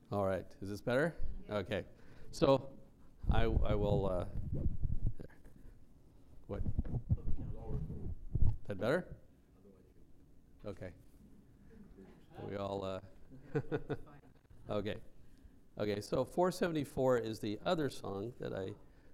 All right. Is this better? Okay. So I will. What? That better? Okay. We all. Okay. Okay. So 474 is the other song that I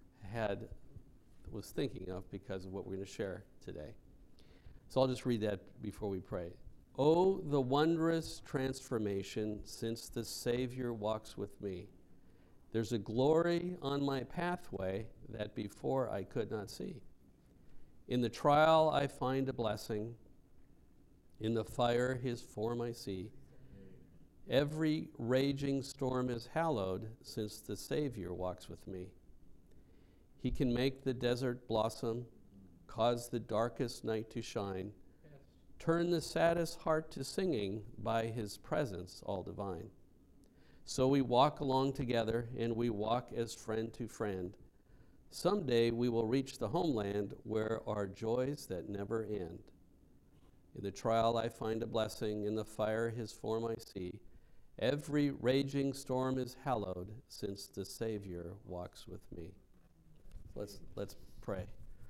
was thinking of because of what we're going to share today. So I'll just read that before we pray. Oh, the wondrous transformation since the Savior walks with me. There's a glory on my pathway that before I could not see. In the trial I find a blessing. In the fire his form I see. Every raging storm is hallowed since the Savior walks with me. He can make the desert blossom, cause the darkest night to shine, turn the saddest heart to singing by his presence all divine. So we walk along together, and we walk as friend to friend. Someday we will reach the homeland where are joys that never end. In the trial I find a blessing, in the fire his form I see. Every raging storm is hallowed since the Savior walks with me. Let's pray.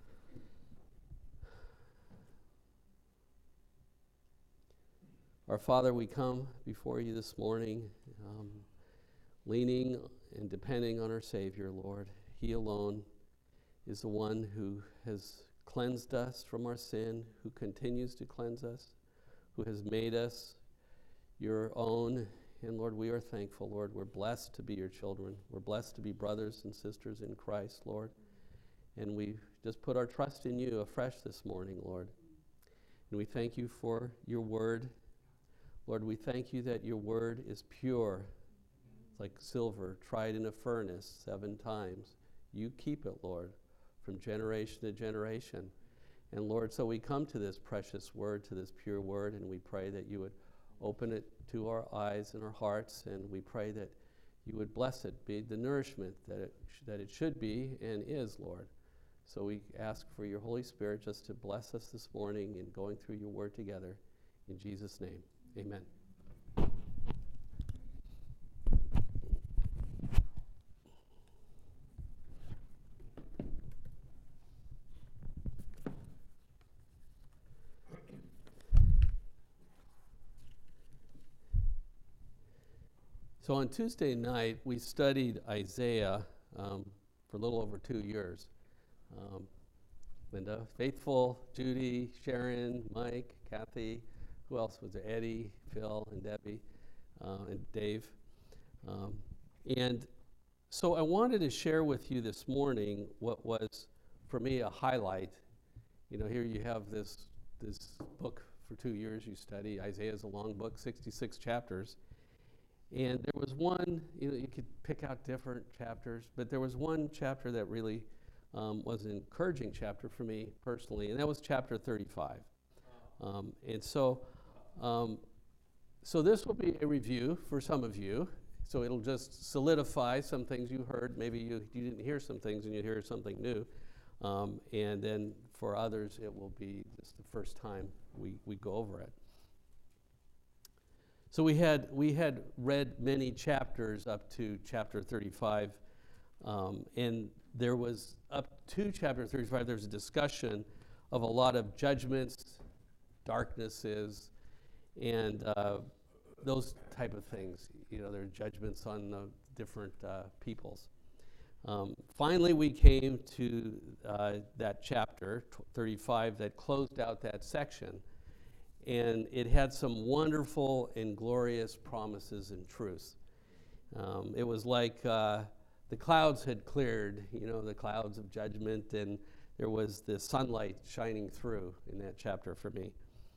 Our Father, we come before you this morning, leaning and depending on our Savior, Lord. He alone is the one who has cleansed us from our sin, who continues to cleanse us, who has made us your own. And Lord, we are thankful, Lord. We're blessed to be your children. We're blessed to be brothers and sisters in Christ, Lord. And we just put our trust in you afresh this morning, Lord. And we thank you for your word. Lord, we thank you that your word is pure. It's like silver tried in a furnace 7 times. You keep it, Lord, from generation to generation. And Lord, so we come to this precious word, to this pure word, and we pray that you would open it to our eyes and our hearts, and we pray that you would bless it, be the nourishment that it should be and is, Lord. So we ask for your Holy Spirit just to bless us this morning in going through your word together. In Jesus' name, amen. So on Tuesday night, we studied Isaiah for a little over 2 years. Linda, Faithful, Judy, Sharon, Mike, Kathy, who else was there? Eddie, Phil, and Debbie, and Dave. And so I wanted to share with you this morning what was, for me, a highlight. You know, here you have this book for 2 years you study. Isaiah is a long book, 66 chapters. And there was one, you could pick out different chapters, but there was one chapter that really was an encouraging chapter for me personally, and that was chapter 35. And so this will be a review for some of you. So it'll just solidify some things you heard. Maybe you didn't hear some things and you hear something new. And then for others, it will be just the first time we go over it. So we had read many chapters up to chapter 35, and there was up to chapter 35, there's a discussion of a lot of judgments, darknesses, and those type of things. You know, there are judgments on the different peoples. Finally, we came to that chapter 35 that closed out that section. And it had some wonderful and glorious promises and truths. It was like the clouds had cleared, the clouds of judgment, and there was the sunlight shining through in that chapter for me.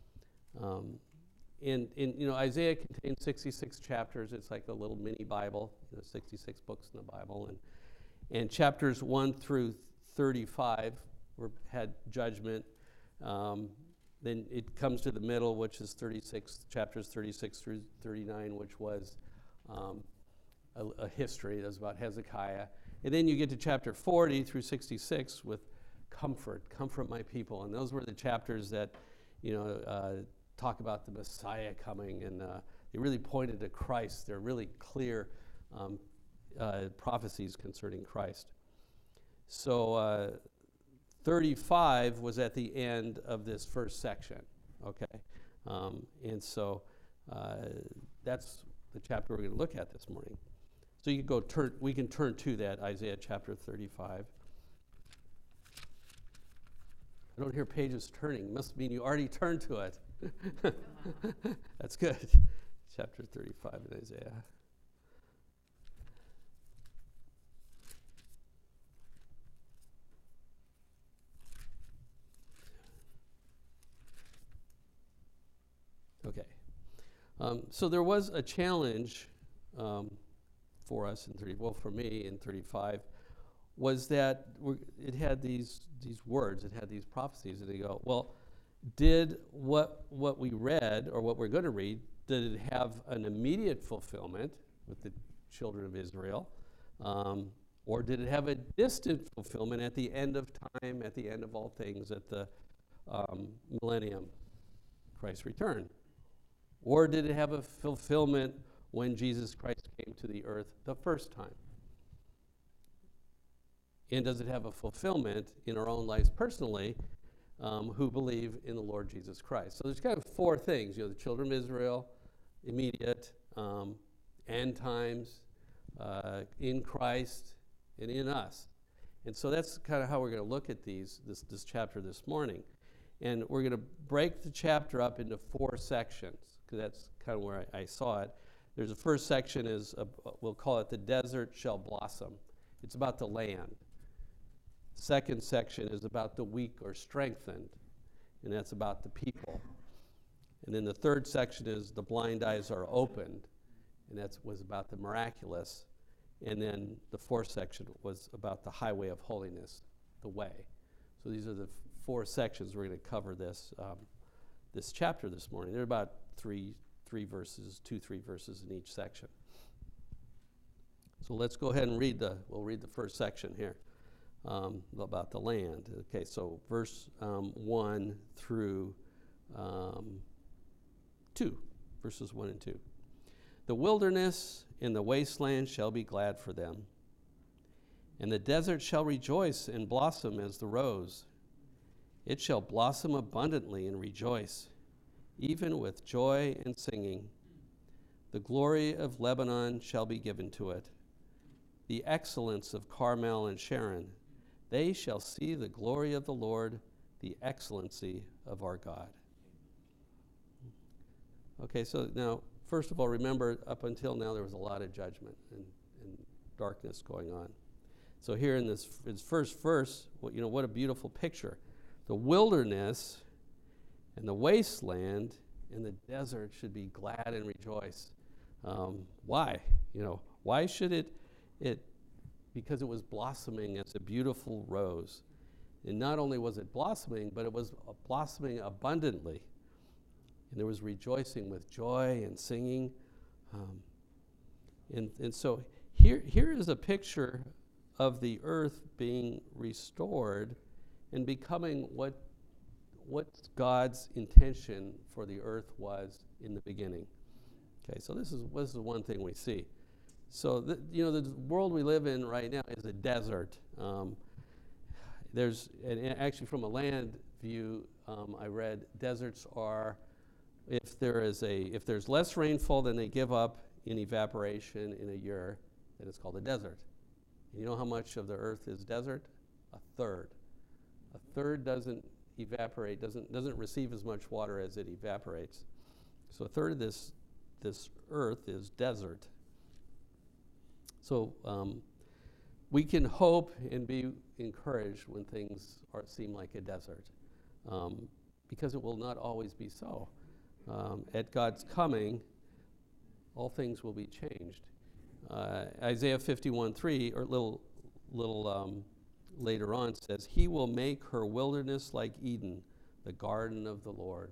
Isaiah contains 66 chapters. It's like a little mini Bible. There's 66 books in the Bible. And chapters 1 through 35 had judgment. Then it comes to the middle, which is chapters 36 through 39, which was a history. That was about Hezekiah. And then you get to chapter 40 through 66 with comfort my people. And those were the chapters that, talk about the Messiah coming and they really pointed to Christ. They're really clear prophecies concerning Christ. So 35 was at the end of this first section, okay? And so that's the chapter we're going to look at this morning. So you can we can turn to that, Isaiah chapter 35. I don't hear pages turning. Must mean you already turned to it. That's good. Chapter 35 in Isaiah. Okay. So there was a challenge for us for me in 35, was that it had these words, it had these prophecies, and they go, well, did what we read, or what we're going to read, did it have an immediate fulfillment with the children of Israel, or did it have a distant fulfillment at the end of time, at the end of all things, at the millennium, Christ's return? Or did it have a fulfillment when Jesus Christ came to the earth the first time? And does it have a fulfillment in our own lives personally, who believe in the Lord Jesus Christ? So there's kind of four things, the children of Israel, immediate, end times, in Christ, and in us. And so that's kind of how we're going to look at this chapter this morning. And we're going to break the chapter up into four sections, because that's kind of where I saw it. There's the first section is, we'll call it the desert shall blossom. It's about the land. Second section is about the weak or strengthened, and that's about the people. And then the third section is the blind eyes are opened, and that was about the miraculous. And then the fourth section was about the highway of holiness, the way. So these are the four sections we're going to cover this chapter this morning. There are about three verses, 2-3 verses in each section. So let's go ahead and we'll read the first section here about the land. Okay, so verse 1 through 2, verses 1 and 2. The wilderness and the wasteland shall be glad for them, and the desert shall rejoice and blossom as the rose. It shall blossom abundantly and rejoice, even with joy and singing. The glory of Lebanon shall be given to it, the excellence of Carmel and Sharon. They shall see the glory of the Lord, the excellency of our God. Okay, so now, first of all, remember, up until now there was a lot of judgment and darkness going on. So here in this first verse, what a beautiful picture. The wilderness and the wasteland and the desert should be glad and rejoice. Why? Why should it? Because it was blossoming as a beautiful rose. And not only was it blossoming, but it was blossoming abundantly. And there was rejoicing with joy and singing. And so here is a picture of the earth being restored and becoming what God's intention for the earth was in the beginning. Okay, so this is one thing we see. So the world we live in right now is a desert. Actually from a land view, I read deserts are, if there's less rainfall than they give up in evaporation in a year, then it's called a desert. And you know how much of the earth is desert? A third. A third doesn't evaporate, doesn't receive as much water as it evaporates. So a third of this earth is desert. So we can hope and be encouraged when things seem like a desert, because it will not always be so. At God's coming, all things will be changed. Isaiah 51:3, or little later on, says, "He will make her wilderness like Eden, the garden of the Lord."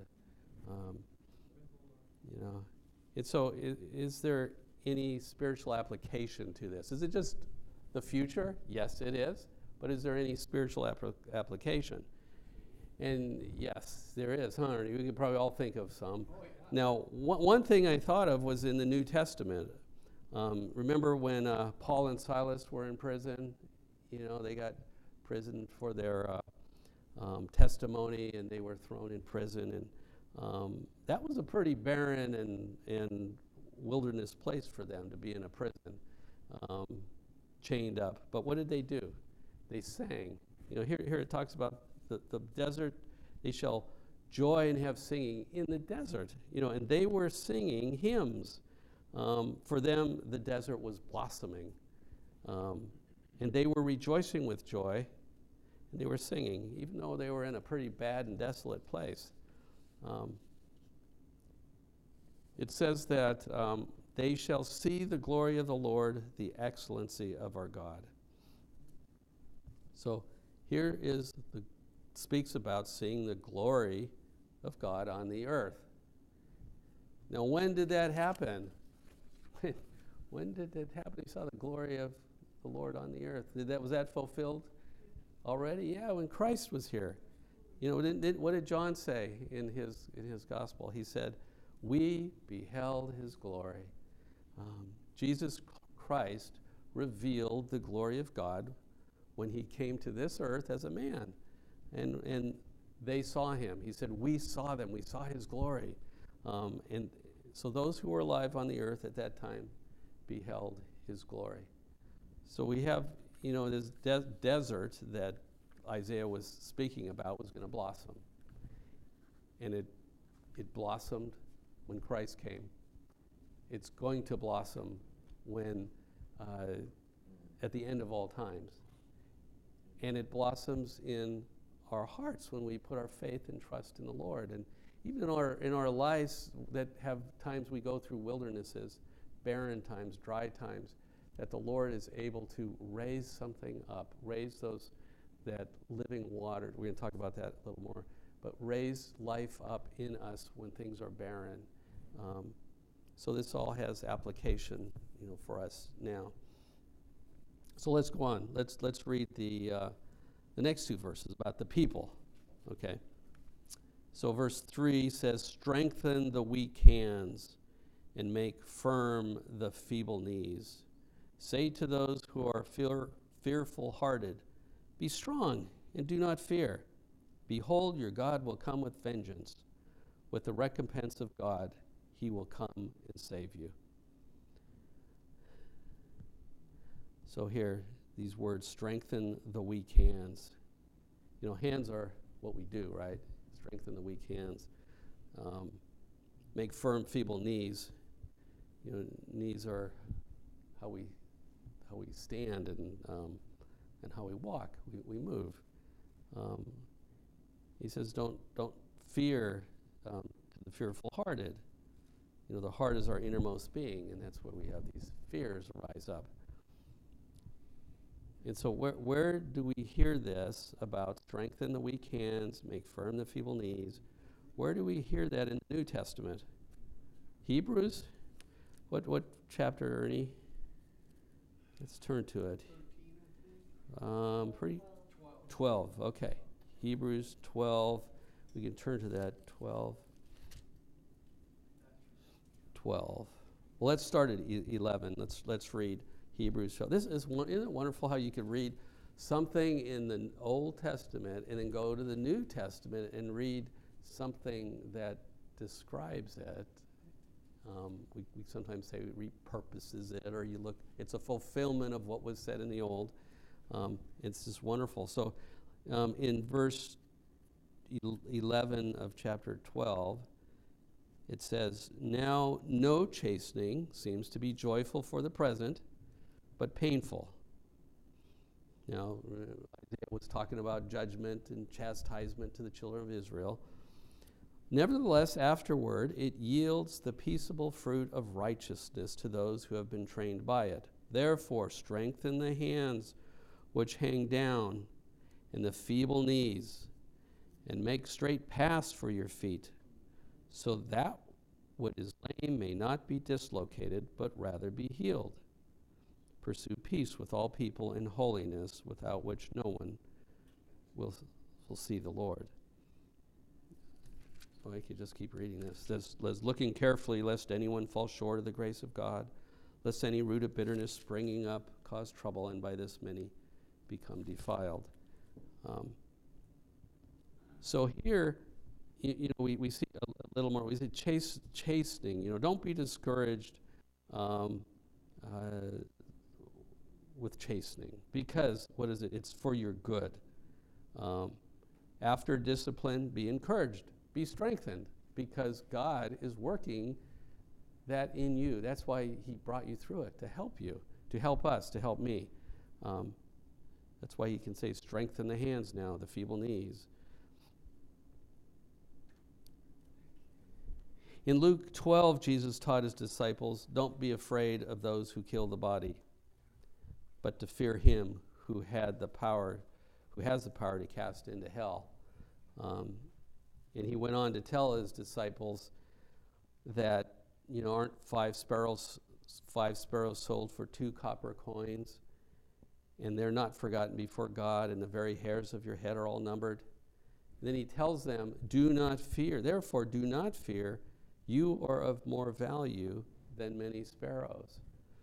And so, is there any spiritual application to this? Is it just the future? Yes, it is. But is there any spiritual application? And yes, there is, huh? We could probably all think of some. Now, one thing I thought of was in the New Testament. Remember when Paul and Silas were in prison? You know, they got imprisoned for their testimony, and they were thrown in prison. And that was a pretty barren and wilderness place for them to be in a prison, chained up. But what did they do? They sang. You know, here it talks about the desert. They shall joy and have singing in the desert. You know, and they were singing hymns. For them, the desert was blossoming. And they were rejoicing with joy, and they were singing, even though they were in a pretty bad and desolate place. It says that they shall see the glory of the Lord, the excellency of our God. So here speaks about seeing the glory of God on the earth. Now, when did that happen? When did that happen? You saw the glory of the Lord on the earth. Was that fulfilled already? Yeah, when Christ was here. You know, what did John say in his gospel? He said, "We beheld his glory." Jesus Christ revealed the glory of God when he came to this earth as a man. And they saw him. He said, "We saw them. We saw his glory." And so those who were alive on the earth at that time beheld his glory. So we have, you know, this desert that Isaiah was speaking about was going to blossom. And it blossomed when Christ came. It's going to blossom when, at the end of all times. And it blossoms in our hearts when we put our faith and trust in the Lord. And even in our lives that have times we go through wildernesses, barren times, dry times, that the Lord is able to raise something up, raise that living water. We're going to talk about that a little more, but raise life up in us when things are barren. So this all has application, you know, for us now. So let's go on. Let's read the next two verses about the people. Okay. So verse 3 says, "Strengthen the weak hands and make firm the feeble knees. Say to those who are fearful-hearted, be strong and do not fear. Behold, your God will come with vengeance. With the recompense of God, he will come and save you." So here, these words, strengthen the weak hands. You know, hands are what we do, right? Strengthen the weak hands. Make firm feeble knees. You know, knees are how we stand and how we walk. We move. He says, don't fear the fearful-hearted. You know, the heart is our innermost being, and that's where we have these fears rise up. And so where do we hear this about strengthen the weak hands, make firm the feeble knees? Where do we hear that in the New Testament? Hebrews? What chapter, Ernie? Let's turn to it. 12. Okay. Hebrews 12. We can turn to that. 12. Well, let's start at 11. Let's read Hebrews 12. Isn't it wonderful how you could read something in the Old Testament and then go to the New Testament and read something that describes it? We sometimes say repurposes it, or you look, it's a fulfillment of what was said in the Old. It's just wonderful. So in verse 11 of chapter 12, it says, "Now no chastening seems to be joyful for the present, but painful." Now, Isaiah was talking about judgment and chastisement to the children of Israel. "Nevertheless, afterward, it yields the peaceable fruit of righteousness to those who have been trained by it. Therefore, strengthen the hands which hang down and the feeble knees, and make straight paths for your feet, so that what is lame may not be dislocated, but rather be healed. Pursue peace with all people and holiness, without which no one will see the Lord." Oh, I could just keep reading this. Says, looking carefully lest anyone fall short of the grace of God, lest any root of bitterness springing up cause trouble, and by this many become defiled. So here, we see a little more. We see chastening. Don't be discouraged with chastening, because what is it? It's for your good. After discipline, be encouraged, be strengthened, because God is working that in you. That's why he brought you through it, to help you, to help us, to help me. That's why he can say, strengthen the hands now, the feeble knees. In Luke 12, Jesus taught his disciples, don't be afraid of those who kill the body, but to fear him who has the power to cast into hell. And he went on to tell his disciples that, aren't five sparrows sold for 2 copper coins, and they're not forgotten before God, and the very hairs of your head are all numbered. And then he tells them, do not fear. Therefore, do not fear. You are of more value than many sparrows.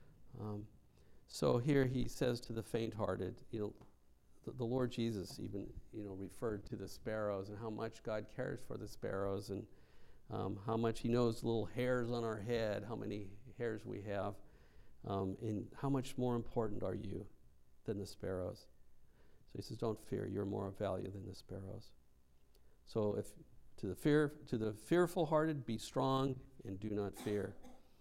So here he says to the faint-hearted, the Lord Jesus even, referred to the sparrows and how much God cares for the sparrows, and how much he knows little hairs on our head, how many hairs we have, and how much more important are you than the sparrows. So he says, don't fear, you're more of value than the sparrows. So if to the fearful hearted, be strong and do not fear.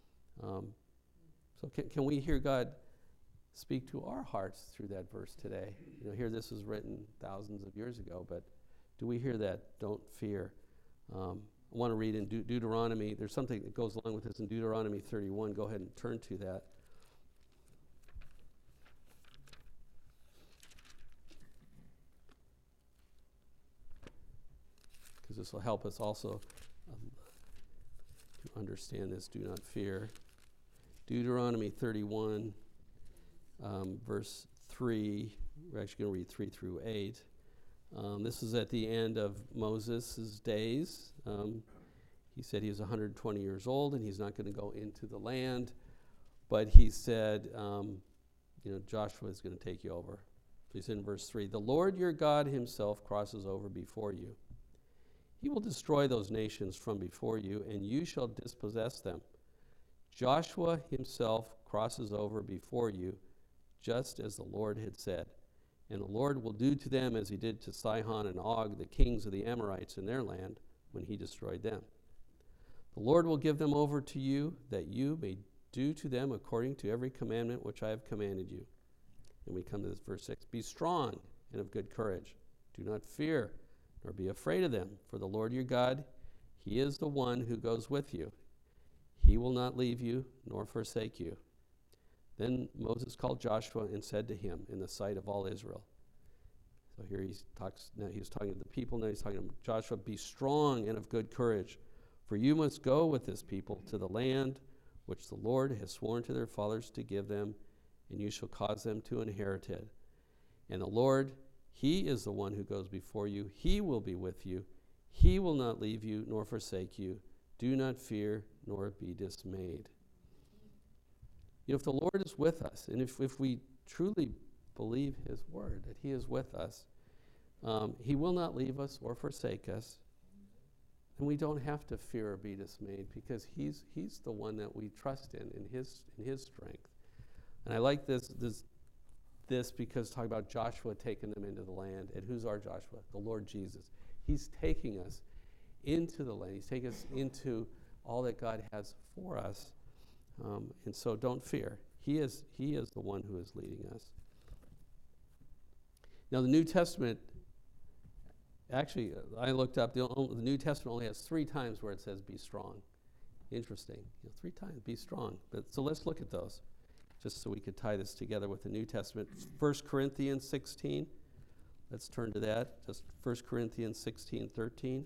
So can we hear God speak to our hearts through that verse today? Here this was written thousands of years ago, but do we hear that? Don't fear. I want to read in Deuteronomy. There's something that goes along with this in Deuteronomy 31. Go ahead and turn to that. Because this will help us also to understand this. Do not fear. Deuteronomy 31, verse 3. We're actually going to read 3 through 8. This is at the end of Moses' days. He said he was 120 years old and he's not going to go into the land. But he said, Joshua is going to take you over. So he said in verse 3, the Lord your God himself crosses over before you. He will destroy those nations from before you, and you shall dispossess them. Joshua himself crosses over before you, just as the Lord had said. And the Lord will do to them as he did to Sihon and Og, the kings of the Amorites in their land, when he destroyed them. The Lord will give them over to you, that you may do to them according to every commandment which I have commanded you. And we come to this verse 6. Be strong and of good courage. Do not fear, nor be afraid of them, for the Lord your God, he is the one who goes with you. He will not leave you nor forsake you. Then Moses called Joshua and said to him in the sight of all Israel. So here he was talking to the people, now he's talking to Joshua, be strong and of good courage, for you must go with this people to the land which the Lord has sworn to their fathers to give them, and you shall cause them to inherit it. And the Lord, he is the one who goes before you. He will be with you. He will not leave you nor forsake you. Do not fear nor be dismayed. If the Lord is with us, and if we truly believe his word, that he is with us, he will not leave us or forsake us. And we don't have to fear or be dismayed, because he's the one that we trust in his strength. And I like this because talking about Joshua taking them into the land. And who's our Joshua? The Lord Jesus. He's taking us into the land. He's taking us into all that God has for us. And so don't fear. He is the one who is leading us. Now the New Testament, actually, I looked up, the New Testament only has 3 times where it says be strong. Interesting. 3 times, be strong. So let's look at those, just so we could tie this together with the New Testament. 1 Corinthians 16. Let's turn to that. Just 1 Corinthians 16:13.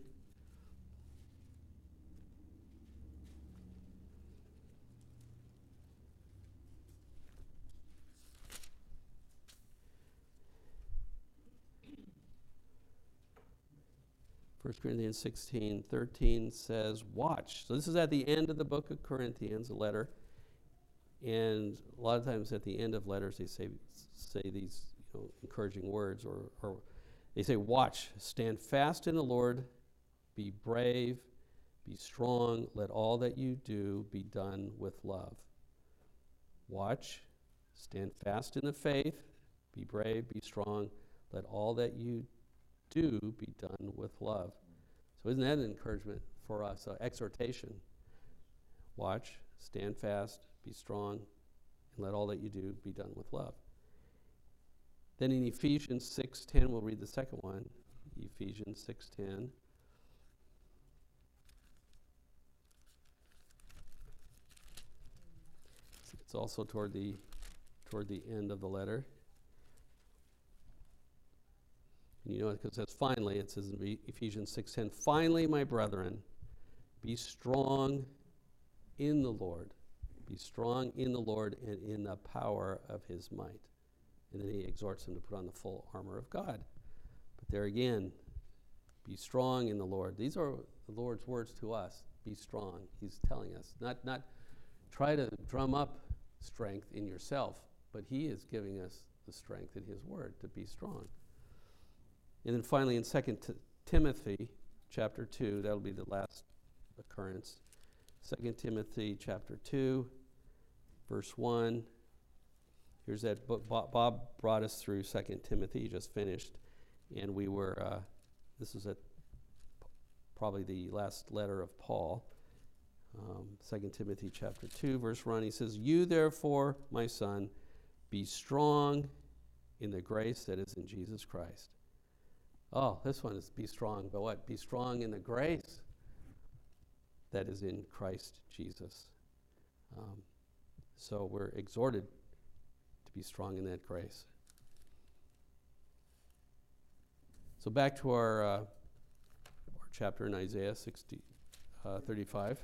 1 Corinthians 16:13 says, watch. So this is at the end of the book of Corinthians, a letter. And a lot of times at the end of letters, they say these encouraging words, or they say, watch, stand fast in the Lord, be brave, be strong, let all that you do be done with love. Watch, stand fast in the faith, be brave, be strong, let all that you do be done with love. So isn't that an encouragement for us, exhortation? Watch, stand fast, be strong, and let all that you do be done with love. Then in Ephesians 6:10, we'll read the second one. Ephesians 6:10. It's also toward the end of the letter. And you know it because it says finally, it says in Ephesians 6:10, finally, my brethren, be strong in the Lord. Be strong in the Lord and in the power of his might. And then he exhorts them to put on the full armor of God. But there again, be strong in the Lord. These are the Lord's words to us. Be strong. He's telling us. Not try to drum up strength in yourself, but he is giving us the strength in his word to be strong. And then finally in 2 Timothy chapter 2, that'll be the last occurrence. 2 Timothy chapter 2, verse 1. Here's that book. Bob brought us through 2 Timothy. He just finished. And we were, this is probably the last letter of Paul. 2 Timothy chapter 2, verse 1. He says, you therefore, my son, be strong in the grace that is in Jesus Christ. Oh, this one is be strong. But what? Be strong in the grace that is in Christ Jesus. So we're exhorted to be strong in that grace. So back to our chapter in Isaiah 35.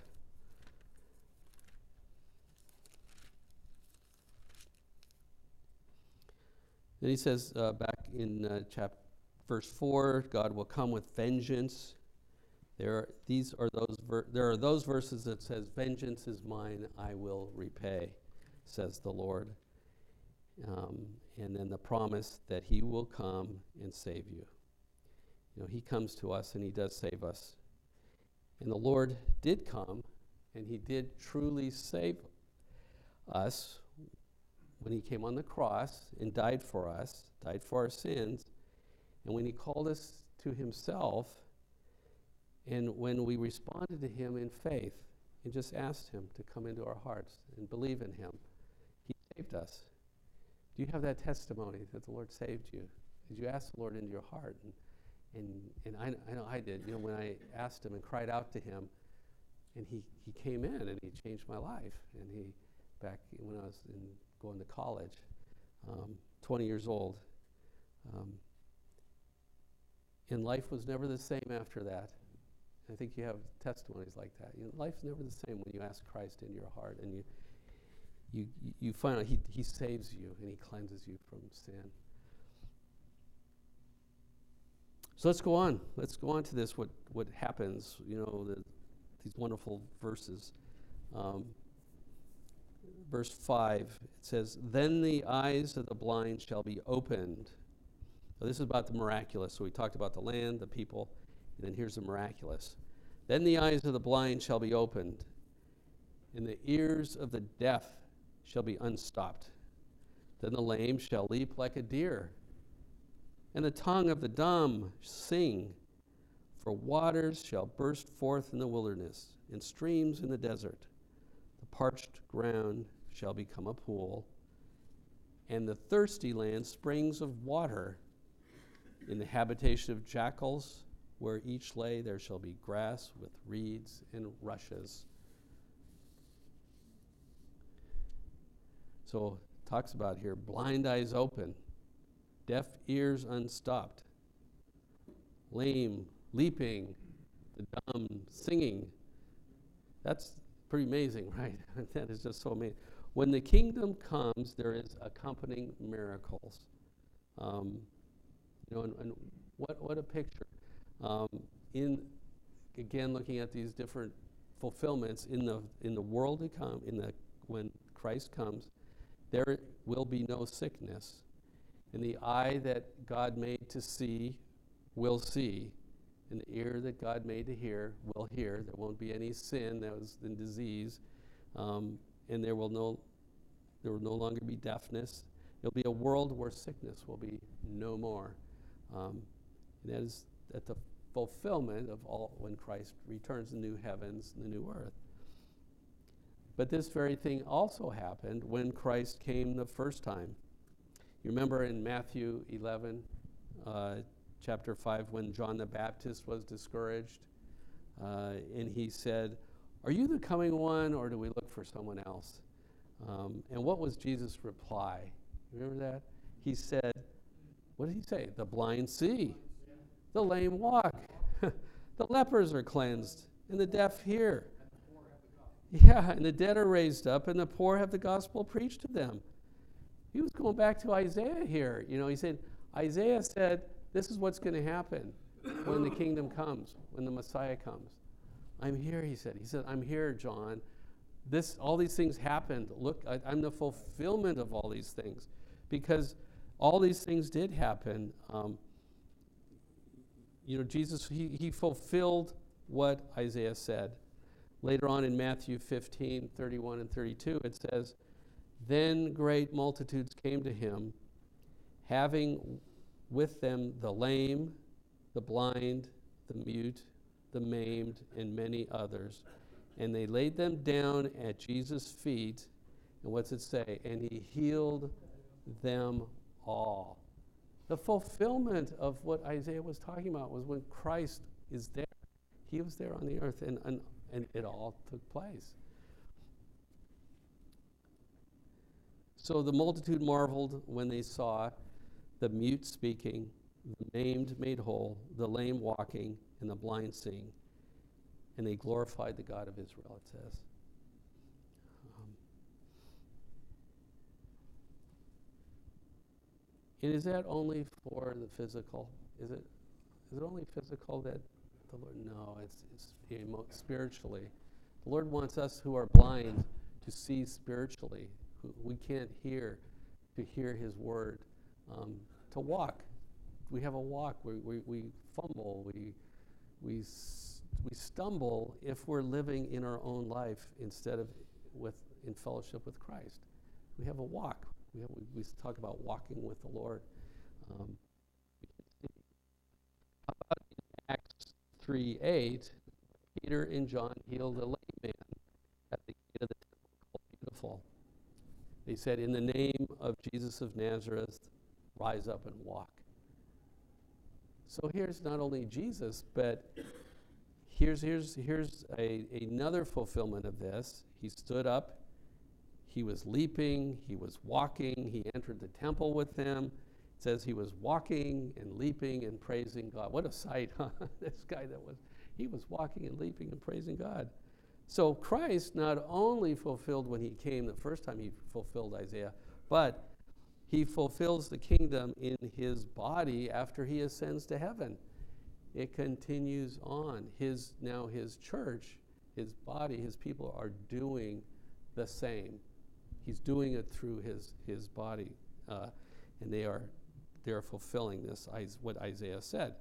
Then he says back in verse 4, God will come with vengeance. There are those verses that says, vengeance is mine, I will repay, says the Lord. And then the promise that he will come and save you. He comes to us and he does save us. And the Lord did come and he did truly save us when he came on the cross and died for us, died for our sins. And when he called us to himself, and when we responded to him in faith and just asked him to come into our hearts and believe in him, he saved us. Do you have that testimony that the Lord saved you? Did you ask the Lord into your heart? And I know I did. When I asked him and cried out to him, and he came in and he changed my life. And back when I was going to college, 20 years old, and life was never the same after that. I think you have testimonies like that. Life's never the same when you ask Christ into your heart and you find out he saves you and he cleanses you from sin. So let's go on. Let's go on to this, what happens, these wonderful verses. Verse 5, it says, then the eyes of the blind shall be opened. So this is about the miraculous. So we talked about the land, the people, and then here's the miraculous. Then the eyes of the blind shall be opened, and the ears of the deaf shall be unstopped. Then the lame shall leap like a deer, and the tongue of the dumb sing. For waters shall burst forth in the wilderness, and streams in the desert. The parched ground shall become a pool, and the thirsty land springs of water. In the habitation of jackals, where each lay, there shall be grass with reeds and rushes. So it talks about here, blind eyes open, deaf ears unstopped, lame leaping, the dumb singing. That's pretty amazing, right? That is just so amazing. When the kingdom comes, there is accompanying miracles. And what a picture. in, again, looking at these different fulfillments in the world to come, when Christ comes, there will be no sickness. And the eye that God made to see will see, and the ear that God made to hear will hear. There won't be any sin that was in disease, and there will no longer be deafness. There'll be a world where sickness will be no more. And that is at the fulfillment of all when Christ returns, the new heavens and the new earth. But this very thing also happened when Christ came the first time. You remember in Matthew 11, chapter 5, when John the Baptist was discouraged, and he said, "Are you the coming one, or do we look for someone else?" And what was Jesus' reply? Remember that? He said, what did he say? The blind see, the lame walk, the lepers are cleansed, and the deaf hear. Yeah, and the dead are raised up, and the poor have the gospel preached to them. He was going back to Isaiah here. You know, he said, Isaiah said, this is what's going to happen when the kingdom comes, when the Messiah comes. I'm here, he said. He said, I'm here, John. All these things happened. Look, I'm the fulfillment of all these things. Because all these things did happen. Jesus, he fulfilled what Isaiah said. Later on in Matthew 15, 31 and 32, it says, "Then great multitudes came to him, having with them the lame, the blind, the mute, the maimed, and many others. And they laid them down at Jesus' feet." And what's it say? "And he healed them all." The fulfillment of what Isaiah was talking about was when Christ is there. He was there on the earth, and it all took place. So the multitude marveled when they saw the mute speaking, the maimed made whole, the lame walking, and the blind seeing. And they glorified the God of Israel, it says. And is that only for the physical? Is it only physical that the Lord? No, it's spiritually. The Lord wants us who are blind to see spiritually. We can't hear, to hear His word, to walk. We have a walk. We fumble. We stumble if we're living in our own life instead of in fellowship with Christ. We have a walk. We talk about walking with the Lord. How about in Acts 3:8, Peter and John healed a lame man at the gate of the temple called Beautiful. They said, "In the name of Jesus of Nazareth, rise up and walk." So here's not only Jesus, but here's another fulfillment of this. He stood up. He was leaping, he was walking, he entered the temple with them. It says he was walking and leaping and praising God. What a sight, huh? This guy he was walking and leaping and praising God. So Christ not only fulfilled when he came the first time, he fulfilled Isaiah, but he fulfills the kingdom in his body after he ascends to heaven. It continues on. Now his church, his body, his people are doing the same. He's doing it through his body, and they are fulfilling this, what Isaiah said.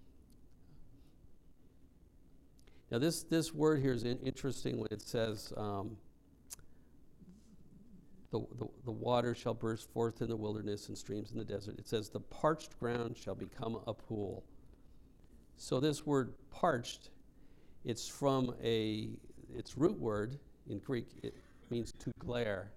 Now this word here is interesting when it says the water shall burst forth in the wilderness and streams in the desert. It says the parched ground shall become a pool. So this word parched, it's from its root word in Greek. It means to glare.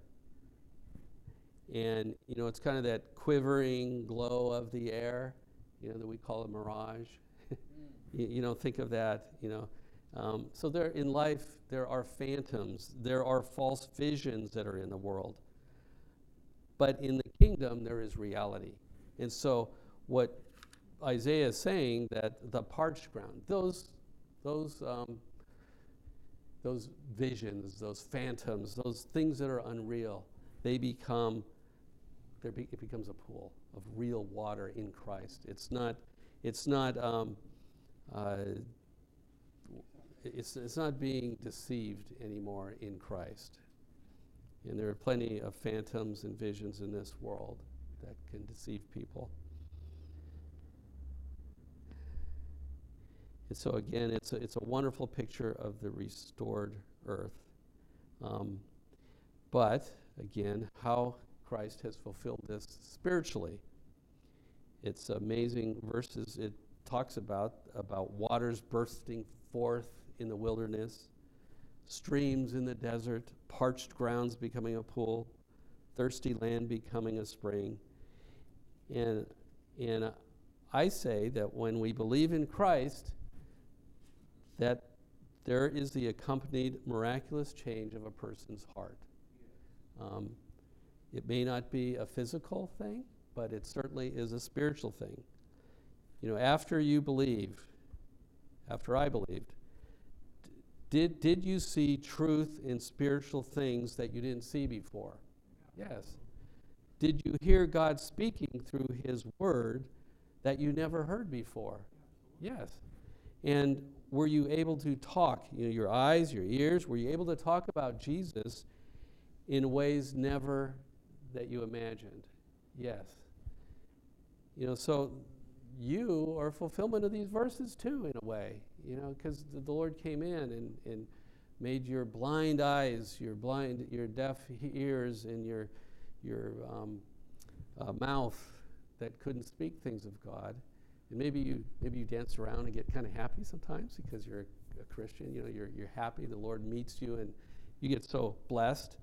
And, it's kind of that quivering glow of the air, that we call a mirage. Think of that, So there in life, there are phantoms. There are false visions that are in the world. But in the kingdom, there is reality. And so what Isaiah is saying, that the parched ground, those visions, those phantoms, those things that are unreal, it becomes a pool of real water in Christ. It's not it's not being deceived anymore in Christ. And there are plenty of phantoms and visions in this world that can deceive people. And so again, it's a wonderful picture of the restored earth. But again, how Christ has fulfilled this spiritually. It's amazing verses it talks about waters bursting forth in the wilderness, streams in the desert, parched grounds becoming a pool, thirsty land becoming a spring. And I say that when we believe in Christ, that there is the accompanied miraculous change of a person's heart. It may not be a physical thing, but it certainly is a spiritual thing. You know, after you believe, after I believed, did you see truth in spiritual things that you didn't see before? Yes. Did you hear God speaking through his word that you never heard before? Yes. And were you able to talk, you know, your eyes, your ears, were you able to talk about Jesus in ways never that you imagined? Yes. You know, so you are a fulfillment of these verses too, in a way, you know, because the Lord came in and made your blind eyes, your deaf ears, and your mouth that couldn't speak things of God. And maybe you dance around and get kind of happy sometimes because you're a Christian. You know, you're happy. The Lord meets you, and you get so blessed.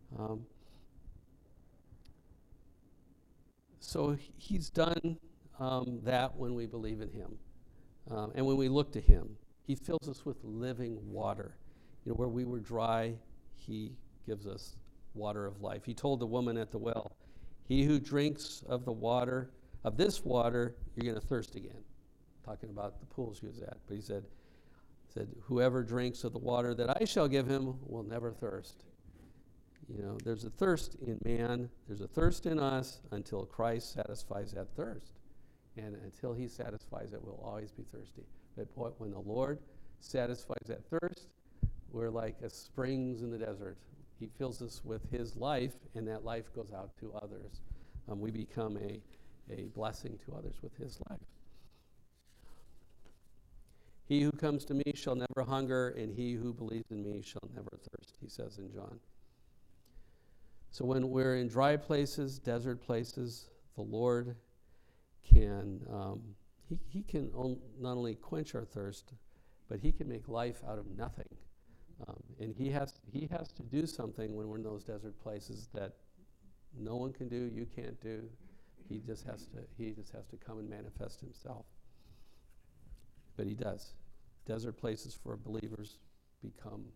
So he's done that when we believe in him, and when we look to him, he fills us with living water. You know, where we were dry, he gives us water of life. He told the woman at the well, "He who drinks of the water, of this water, you're going to thirst again." Talking about the pool she was at. But he said, "Whoever drinks of the water that I shall give him will never thirst." You know, there's a thirst in man. There's a thirst in us until Christ satisfies that thirst. And until he satisfies it, we'll always be thirsty. But when the Lord satisfies that thirst, we're like as springs in the desert. He fills us with his life, and that life goes out to others. We become a blessing to others with his life. "He who comes to me shall never hunger, and he who believes in me shall never thirst," he says in John. So when we're in dry places, desert places, the Lord can, he can not only quench our thirst, but he can make life out of nothing. And he has to do something when we're in those desert places that no one can do, you can't do. He just has to come and manifest himself. But he does. Desert places for believers become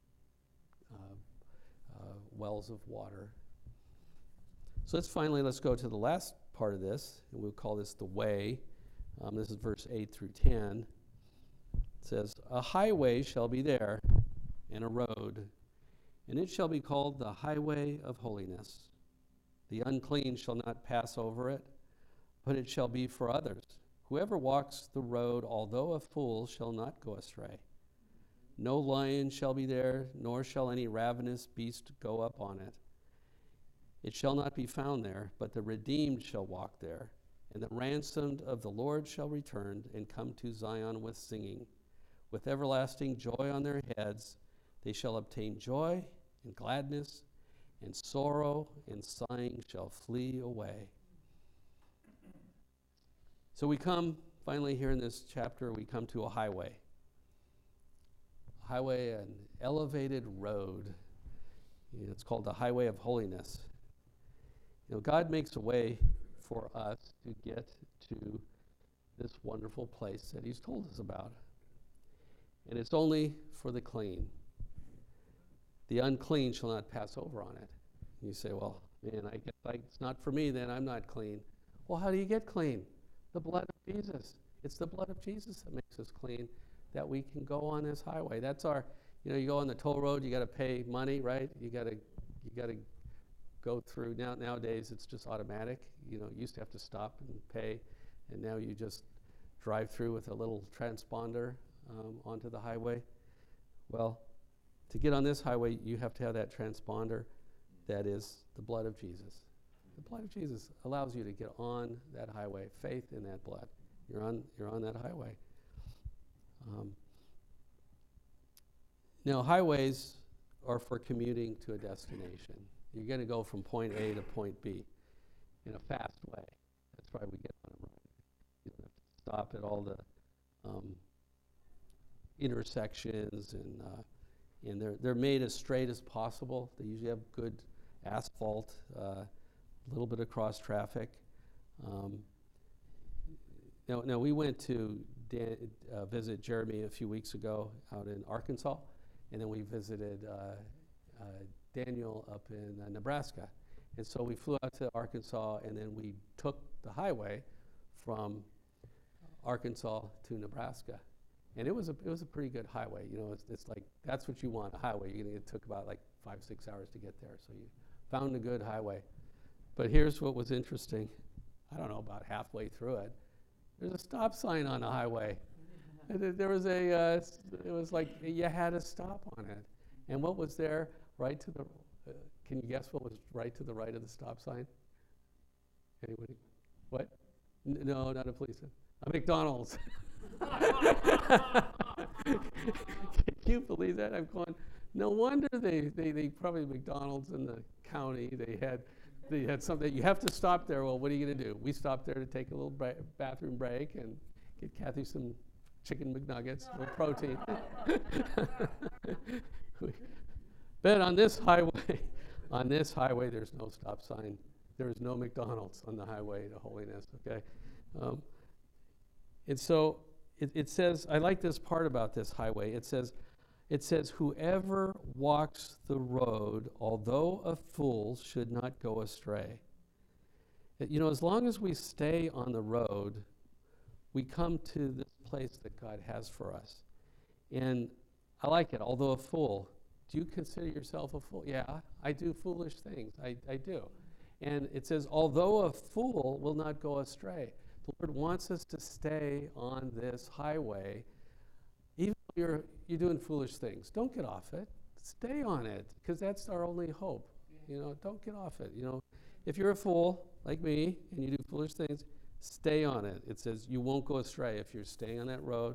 wells of water. So let's go to the last part of this, and we'll call this the way. This is verse 8 through 10. It says, "A highway shall be there, and a road, and it shall be called the highway of holiness. The unclean shall not pass over it, but it shall be for others. Whoever walks the road, although a fool, shall not go astray. No lion shall be there, nor shall any ravenous beast go up on it. It shall not be found there, but the redeemed shall walk there, and the ransomed of the Lord shall return and come to Zion with singing. With everlasting joy on their heads, they shall obtain joy and gladness, and sorrow and sighing shall flee away." So we come, finally here in this chapter, we come to a highway. A highway, an elevated road. You know, it's called the highway of holiness. You know, God makes a way for us to get to this wonderful place that he's told us about. And it's only for the clean. The unclean shall not pass over on it. And you say, "Well, man, I guess it's not for me, then I'm not clean." Well, how do you get clean? The blood of Jesus. It's the blood of Jesus that makes us clean, that we can go on this highway. That's our, you know, you go on the toll road, you got to pay money, right? You got to go through. Nowadays, it's just automatic. You know, you used to have to stop and pay, and now you just drive through with a little transponder onto the highway. Well, to get on this highway, you have to have that transponder that is the blood of Jesus. The blood of Jesus allows you to get on that highway, faith in that blood. You're on that highway. Now, highways are for commuting to a destination. You're going to go from point A to point B in a fast way. That's why we get on them. You don't have to stop at all the intersections, and they're made as straight as possible. They usually have good asphalt, a little bit of cross traffic. Now we went to visit Jeremy a few weeks ago out in Arkansas, and then we visited Daniel up in Nebraska. And so we flew out to Arkansas, and then we took the highway from Arkansas to Nebraska. And it was a pretty good highway. You know, it's like, that's what you want, a highway. It took about like 5-6 hours to get there. So you found a good highway. But here's what was interesting. I don't know, about halfway through it, there's a stop sign on the highway. And there was it was like you had to stop on it. And what was there right to the, can you guess what was right to the right of the stop sign? Anybody? What? No, not a policeman. A McDonald's. Can you believe that? I'm going, no wonder they probably McDonald's in the county, they had something. You have to stop there. Well, what are you going to do? We stopped there to take a little bathroom break and get Kathy some chicken McNuggets, a little protein. But on this highway, there's no stop sign. There is no McDonald's on the highway to holiness, okay? And so it says, I like this part about this highway. It says, whoever walks the road, although a fool, should not go astray. You know, as long as we stay on the road, we come to this place that God has for us. And I like it, although a fool. Do you consider yourself a fool? Yeah, I do foolish things. I do. And it says, although a fool will not go astray. The Lord wants us to stay on this highway. Even though you're doing foolish things, don't get off it. Stay on it, because that's our only hope. You know, don't get off it. You know, if you're a fool like me and you do foolish things, stay on it. It says you won't go astray if you're staying on that road.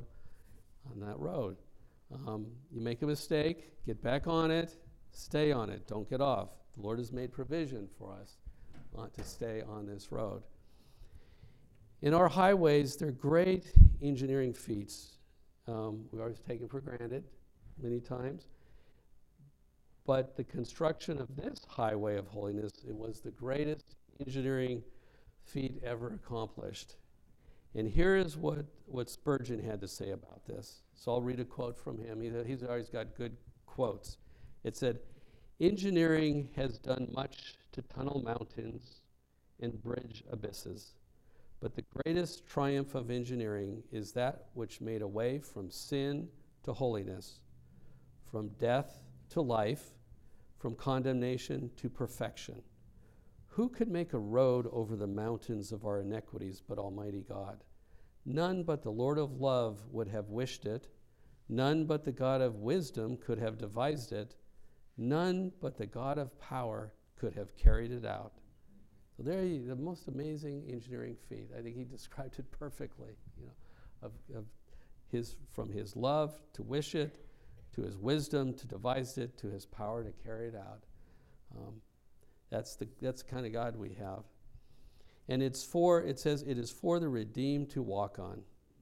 You make a mistake, get back on it, stay on it. Don't get off. The Lord has made provision for us to stay on this road. In our highways, they're great engineering feats. We always take it for granted many times. But the construction of this highway of holiness, it was the greatest engineering feat ever accomplished. And here is what Spurgeon had to say about this. So I'll read a quote from him. He's always got good quotes. It said, engineering has done much to tunnel mountains and bridge abysses. But the greatest triumph of engineering is that which made a way from sin to holiness, from death to life, from condemnation to perfection. Who could make a road over the mountains of our iniquities but Almighty God? None but the Lord of love would have wished it. None but the God of wisdom could have devised it. None but the God of power could have carried it out. So there, the most amazing engineering feat. I think he described it perfectly. You know, from his love to wish it, to his wisdom to devise it, to his power to carry it out. That's the kind of God we have. And it says it is for the redeemed to walk on.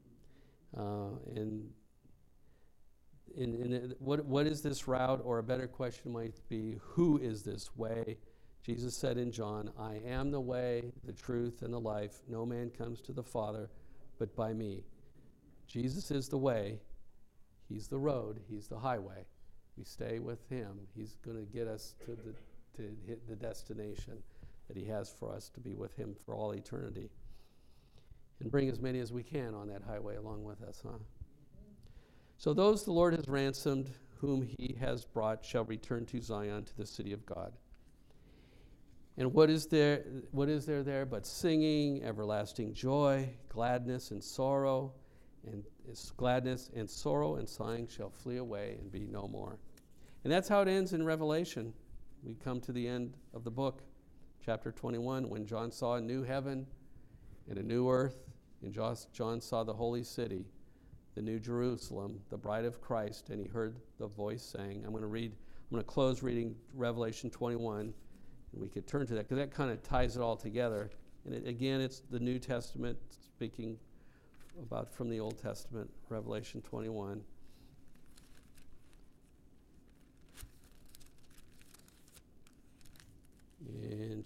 What is this route? Or a better question might be, who is this way? Jesus said in John, I am the way, the truth, and the life. No man comes to the Father but by me. Jesus is the way. He's the road. He's the highway. We stay with him. He's going to get us to hit the destination that he has for us, to be with him for all eternity. And bring as many as we can on that highway along with us, huh? So those the Lord has ransomed, whom he has brought, shall return to Zion, to the city of God. And what is there there but singing, everlasting joy, gladness and sorrow, and its gladness and sorrow and sighing shall flee away and be no more. And that's how it ends in Revelation. We come to the end of the book, chapter 21, when John saw a new heaven and a new earth, and John saw the holy city, the new Jerusalem, the bride of Christ, and he heard the voice saying, I'm going to close reading Revelation 21, and we could turn to that, because that kind of ties it all together. And again, it's the New Testament speaking about from the Old Testament, Revelation 21. In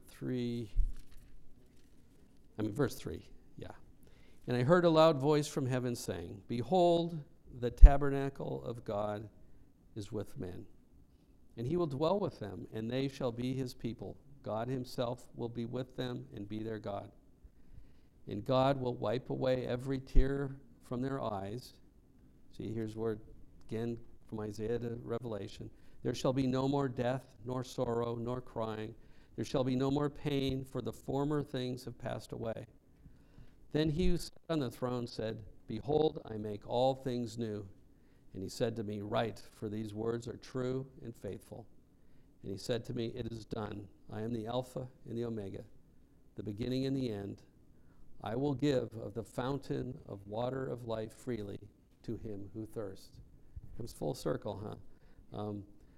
verse 3, yeah. And I heard a loud voice from heaven saying, Behold, the tabernacle of God is with men, and he will dwell with them, and they shall be his people. God himself will be with them and be their God. And God will wipe away every tear from their eyes. See, here's word again from Isaiah to Revelation. There shall be no more death, nor sorrow, nor crying. There shall be no more pain, for the former things have passed away. Then he who sat on the throne said, Behold, I make all things new. And he said to me, Write, for these words are true and faithful. And he said to me, It is done. I am the Alpha and the Omega, the beginning and the end. I will give of the fountain of water of life freely to him who thirsts. Comes full circle, huh?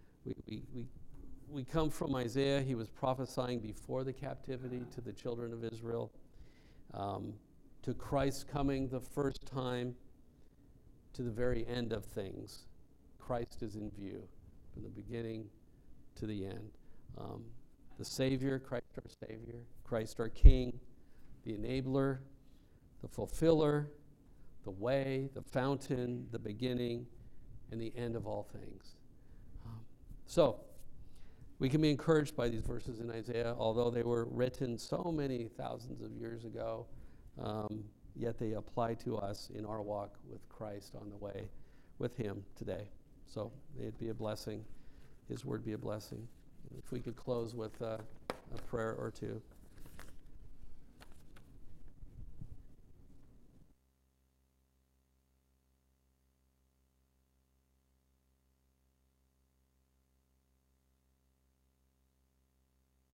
We come from Isaiah. He was prophesying before the captivity to the children of Israel, to Christ coming the first time, to the very end of things. Christ is in view from the beginning to the end. The Savior, Christ our Savior, Christ our King, the enabler, the fulfiller, the way, the fountain, the beginning, and the end of all things. So, we can be encouraged by these verses in Isaiah, although they were written so many thousands of years ago, yet they apply to us in our walk with Christ on the way with him today. So, may it be a blessing, his word be a blessing. If we could close with a prayer or two.